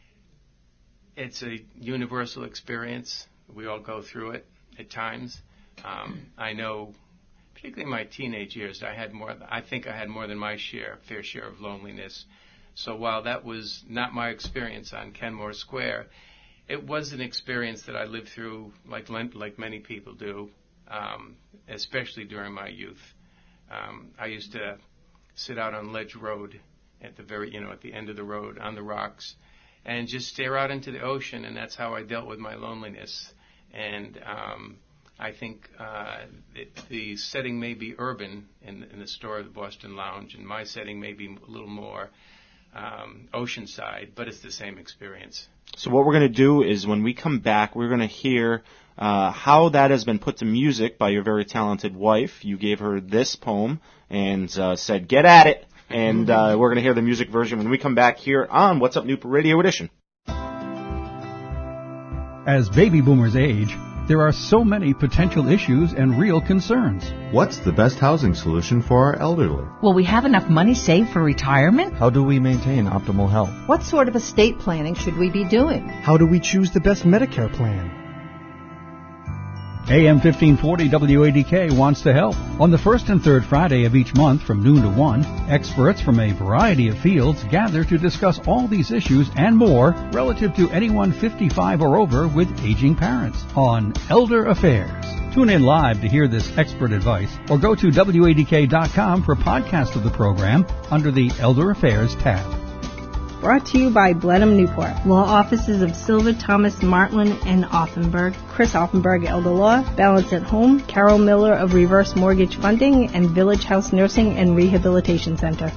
it's a universal experience. We all go through it at times. Um, I know, particularly in my teenage years, I had more. I think I had more than my share, fair share of loneliness. So while that was not my experience on Kenmore Square, it was an experience that I lived through, like like many people do, um, especially during my youth. Um, I used to sit out on Ledge Road at the very, you know, at the end of the road on the rocks, and just stare out into the ocean, and that's how I dealt with my loneliness. And um, I think uh, it, the setting may be urban in, in the story of the Boston Lounge, and my setting may be a little more um, oceanside, but it's the same experience. So what we're going to do is when we come back, we're going to hear uh, how that has been put to music by your very talented wife. You gave her this poem and uh, said, get at it. And uh, we're going to hear the music version when we come back here on What's Up Newport Radio Edition. As baby boomers age, there are so many potential issues and real concerns. What's the best housing solution for our elderly? Will we have enough money saved for retirement? How do we maintain optimal health? What sort of estate planning should we be doing? How do we choose the best Medicare plan? A M fifteen forty W A D K wants to help. On the first and third Friday of each month from noon to one, experts from a variety of fields gather to discuss all these issues and more relative to anyone fifty-five or over with aging parents on Elder Affairs. Tune in live to hear this expert advice or go to W A D K dot com for podcast of the program under the Elder Affairs tab. Brought to you by Blenheim Newport. Law offices of Silver, Thomas, Martland, and Offenberg. Chris Offenberg, Elder Law. Balance at Home. Carol Miller of Reverse Mortgage Funding and Village House Nursing and Rehabilitation Center.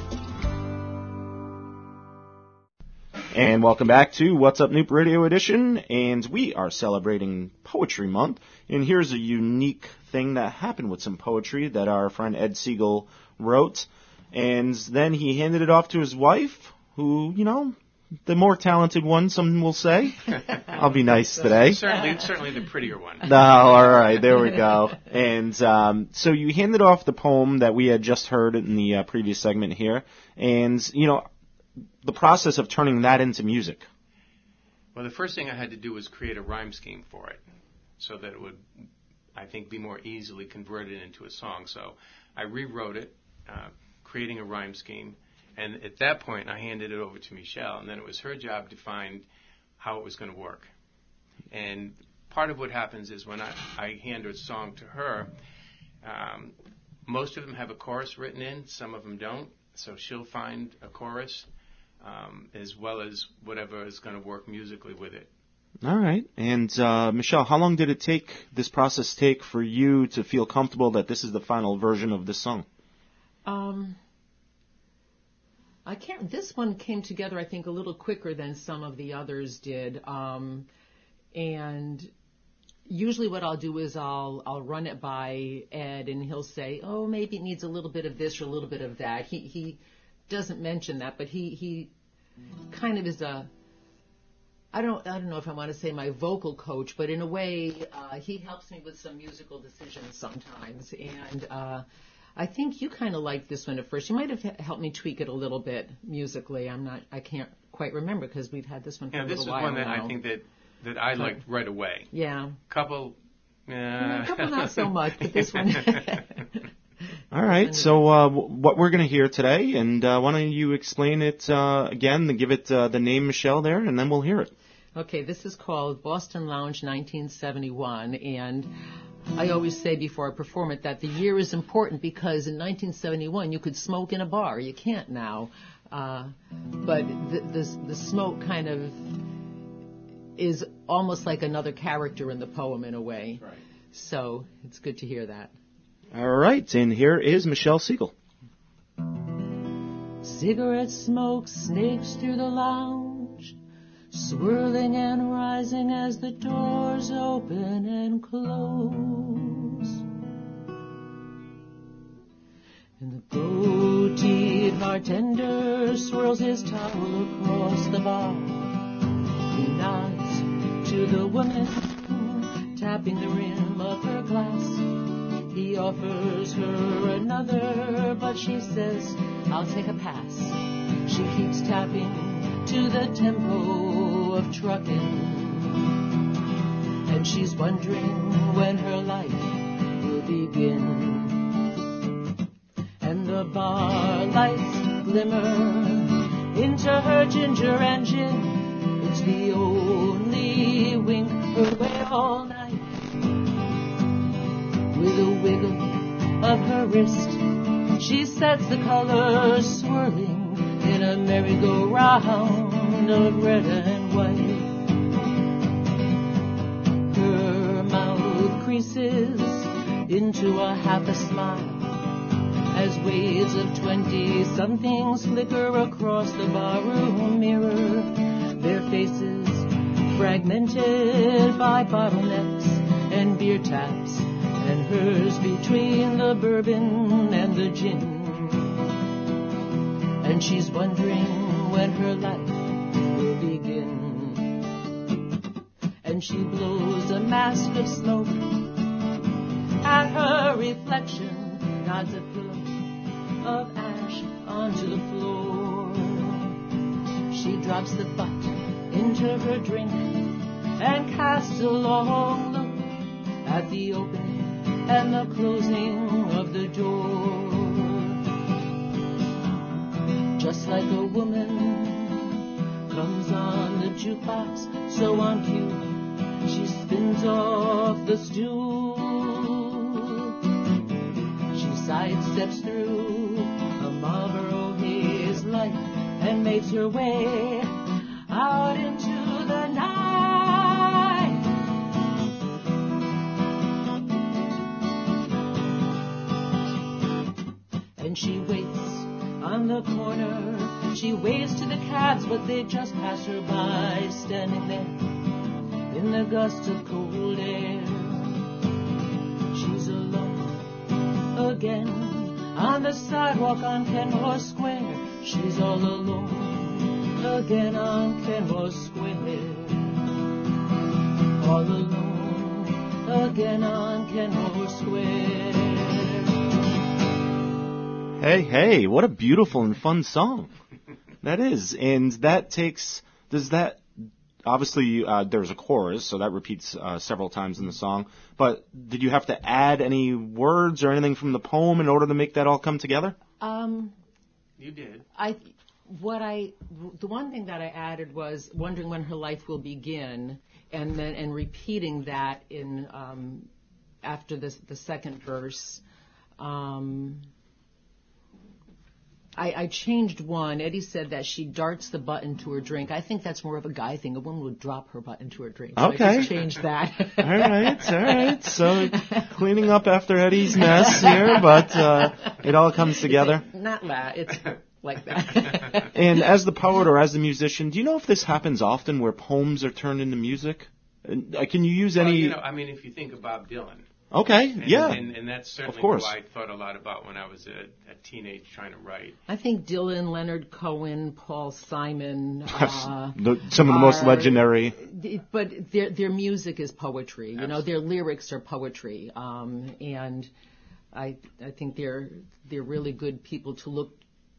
And welcome back to What's Up Newport Radio Edition. And we are celebrating Poetry Month. And here's a unique thing that happened with some poetry that our friend Ed Siegel wrote. And then he handed it off to his wife, who, you know, the more talented one, some will say. I'll be nice today. Certainly, certainly the prettier one. No, all right, there we go. And um, so you handed off the poem that we had just heard in the uh, previous segment here, and, you know, the process of turning that into music. Well, the first thing I had to do was create a rhyme scheme for it, so that it would, I think, be more easily converted into a song. So I rewrote it, uh, creating a rhyme scheme. And at that point, I handed it over to Michelle, and then it was her job to find how it was going to work. And part of what happens is when I, I hand a song to her, um, most of them have a chorus written in, some of them don't. So she'll find a chorus um, as well as whatever is going to work musically with it. All right. And uh, Michelle, how long did it take, this process take for you to feel comfortable that this is the final version of this song? Um... I can't. This one came together, I think, a little quicker than some of the others did, um, and usually what I'll do is I'll I'll run it by Ed, and he'll say, oh, maybe it needs a little bit of this or a little bit of that. He he doesn't mention that, but he he kind of is a, I don't I don't know if I want to say my vocal coach, but in a way uh, he helps me with some musical decisions sometimes. And uh, I think you kind of liked this one at first. You might have helped me tweak it a little bit musically. I'm not I can't quite remember because we've had this one for yeah, a little while. while Yeah, this is one that now. I think that that I liked right away. Yeah. Couple. Yeah, Uh, a couple not so much, but this one. All right, so uh, w- what we're going to hear today, and uh, why don't you explain it uh, again, and give it uh, the name, Michelle, there, and then we'll hear it. Okay, this is called Boston Lounge nineteen seventy-one, and I always say before I perform it that the year is important because in nineteen seventy-one you could smoke in a bar. You can't now. Uh, but the, the, the smoke kind of is almost like another character in the poem in a way. Right. So it's good to hear that. All right, and here is Michelle Siegel. Cigarette smoke snakes through the lounge, swirling and rising as the doors open and close. And the goateed bartender swirls his towel across the bar. He nods to the woman tapping the rim of her glass. He offers her another, but she says, I'll take a pass. She keeps tapping to the tempo of trucking, and she's wondering when her life will begin. And the bar lights glimmer into her ginger and gin. It's the only wink her way all night. With a wiggle of her wrist, she sets the colors swirling in a merry-go-round of red and white. Her mouth creases into a half a smile as waves of twenty-somethings flicker across the barroom mirror, their faces fragmented by bottlenecks and beer taps, and hers between the bourbon and the gin. And she's wondering when her life will begin. And she blows a mask of smoke at her reflection, nods a pillow of ash onto the floor. She drops the butt into her drink and casts a long look at the opening and the closing of the door. Just like a woman comes on the jukebox, so on cue, she spins off the stool. She sidesteps through a Marlboro Haze light and makes her way out into the night. And she waits on the corner. She waves to the cabs, but they just pass her by, standing there in the gust of cold air. She's alone again on the sidewalk on Kenmore Square. She's all alone again on Kenmore Square. All alone again on Kenmore Square. Hey, hey, what a beautiful and fun song. That is. And that takes, does that, obviously uh, there's a chorus, so that repeats uh, several times in the song. But did you have to add any words or anything from the poem in order to make that all come together? Um, you did. I, what I, the one thing that I added was wondering when her life will begin, and then and repeating that in um, after the the second verse. Um, I, I changed one. Eddie said that she darts the butt into her drink. I think that's more of a guy thing. A woman would drop her butt into her drink. So Okay. I just changed that. All right, all right. So cleaning up after Eddie's mess here, but uh, it all comes together. It's not that. It's like that. And as the poet or as the musician, do you know if this happens often where poems are turned into music? Uh, can you use well, any? You know, I mean, if you think of Bob Dylan. Okay, and, yeah. And, and that's certainly of course. who I thought a lot about when I was a, a teenage trying to write. I think Dylan, Leonard Cohen, Paul Simon. Uh, the, some of the most are, legendary. But their their music is poetry. You Absolutely. know, their lyrics are poetry. Um, and I I think they're they're really good people to look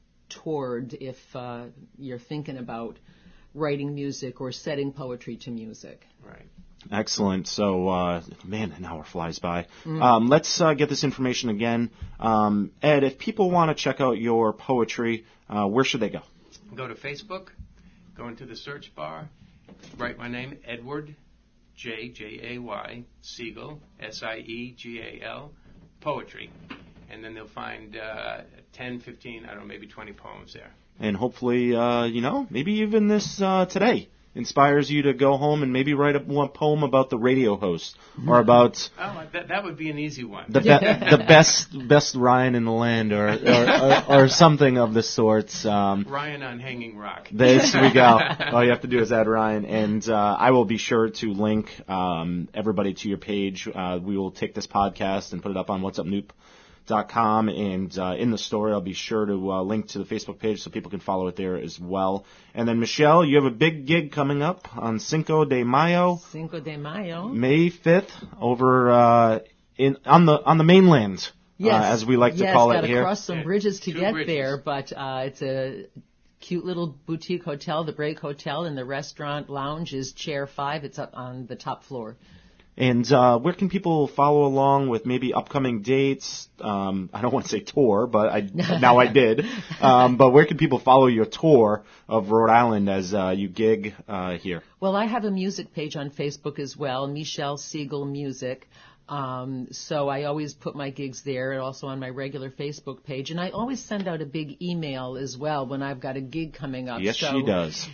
toward if uh, you're thinking about writing music or setting poetry to music. Right. Excellent. So, uh, man, an hour flies by. Mm. Um, let's uh, get this information again. Um, Ed, if people want to check out your poetry, uh, where should they go? Go to Facebook, go into the search bar, write my name, Edward J, J A Y, Siegel, S I E G A L, poetry. And then they'll find uh, ten, fifteen, I don't know, maybe twenty poems there. And hopefully, uh, you know, maybe even this uh, today inspires you to go home and maybe write a one poem about the radio host or about oh, that, that would be an easy one. the, be- the best best Ryan in the land or or, or, or something of the sorts. Um, Ryan on Hanging Rock. There we go. All you have to do is add Ryan, and uh, I will be sure to link um, everybody to your page. Uh, we will take this podcast and put it up on What's Up Noop dot com, and uh, in the story I'll be sure to uh, link to the Facebook page so people can follow it there as well. And then Michelle, you have a big gig coming up on Cinco de Mayo, Cinco de Mayo, May fifth, over uh, in on the on the mainland, yes. uh, as we like yes, to call it gotta here. Cross some bridges to Two get bridges. there, but uh, it's a cute little boutique hotel, the Break Hotel, and the restaurant lounge is Chair Five. It's up on the top floor. And uh, where can people follow along with maybe upcoming dates? Um, I don't want to say tour, but I now I did. Um, but where can people follow your tour of Rhode Island as uh, you gig uh, here? Well, I have a music page on Facebook as well, Michelle Siegel Music. Um, so I always put my gigs there and also on my regular Facebook page. And I always send out a big email as well when I've got a gig coming up. Yes, so, she does.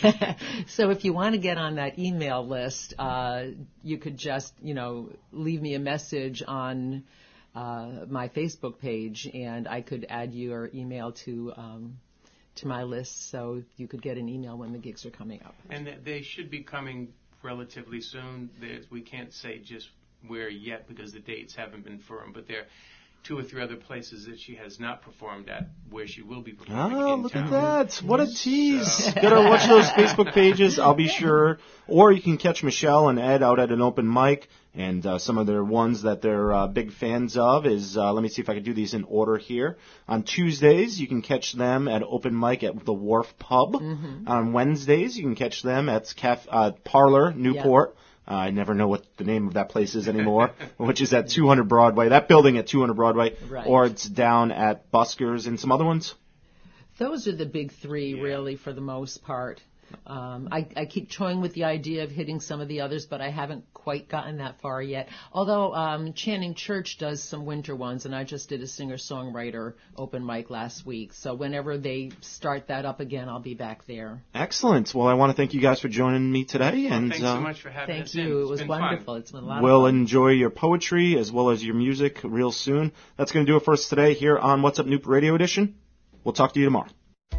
So if you want to get on that email list, uh, you could just, you know, leave me a message on uh, my Facebook page and I could add your email to um, to my list so you could get an email when the gigs are coming up. And they should be coming relatively soon. There's, we can't say just where yet because the dates haven't been firm, but there are two or three other places that she has not performed at where she will be performing Oh, in look town. at that. What a tease. So. Gotta watch those Facebook pages, I'll be sure. Or you can catch Michelle and Ed out at an open mic. And uh, some of their ones that they're uh, big fans of is, uh, let me see if I can do these in order here. On Tuesdays, you can catch them at open mic at the Wharf Pub. Mm-hmm. On Wednesdays, you can catch them at Caf- uh, Parlor, Newport. Yeah. Uh, I never know what the name of that place is anymore, which is at two hundred Broadway. That building at two hundred Broadway. Right. Or it's down at Buskers and some other ones. Those are the big three, yeah. really, for the most part. Um, I, I keep toying with the idea of hitting some of the others, but I haven't quite gotten that far yet. Although um, Channing Church does some winter ones, and I just did a singer-songwriter open mic last week. So whenever they start that up again, I'll be back there. Excellent. Well, I want to thank you guys for joining me today. Well, and thanks uh, so much for having Thank us you. in. It It's was been wonderful. Fun. It's been a lot We'll of fun. enjoy your poetry as well as your music real soon. That's going to do it for us today here on What's Up Noop Radio Edition. We'll talk to you tomorrow.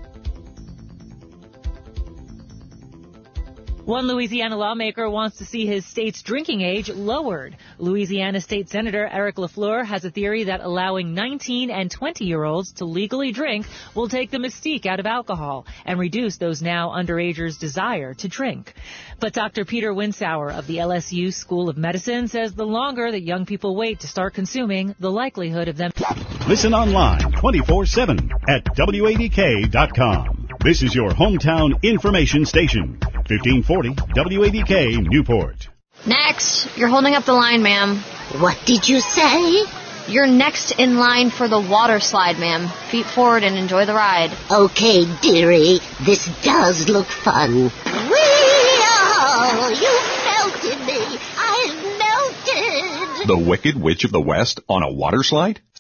One Louisiana lawmaker wants to see his state's drinking age lowered. Louisiana State Senator Eric LaFleur has a theory that allowing nineteen and twenty-year-olds to legally drink will take the mystique out of alcohol and reduce those now underagers' desire to drink. But Doctor Peter Winsauer of the L S U School of Medicine says the longer that young people wait to start consuming, the likelihood of them... Listen online twenty-four seven at W A D K dot com. This is your hometown information station, fifteen forty W A D K Newport. Next. You're holding up the line, ma'am. What did you say? You're next in line for the water slide, ma'am. Feet forward and enjoy the ride. Okay, dearie. This does look fun. Whee! You melted me. I melted. The Wicked Witch of the West on a water slide?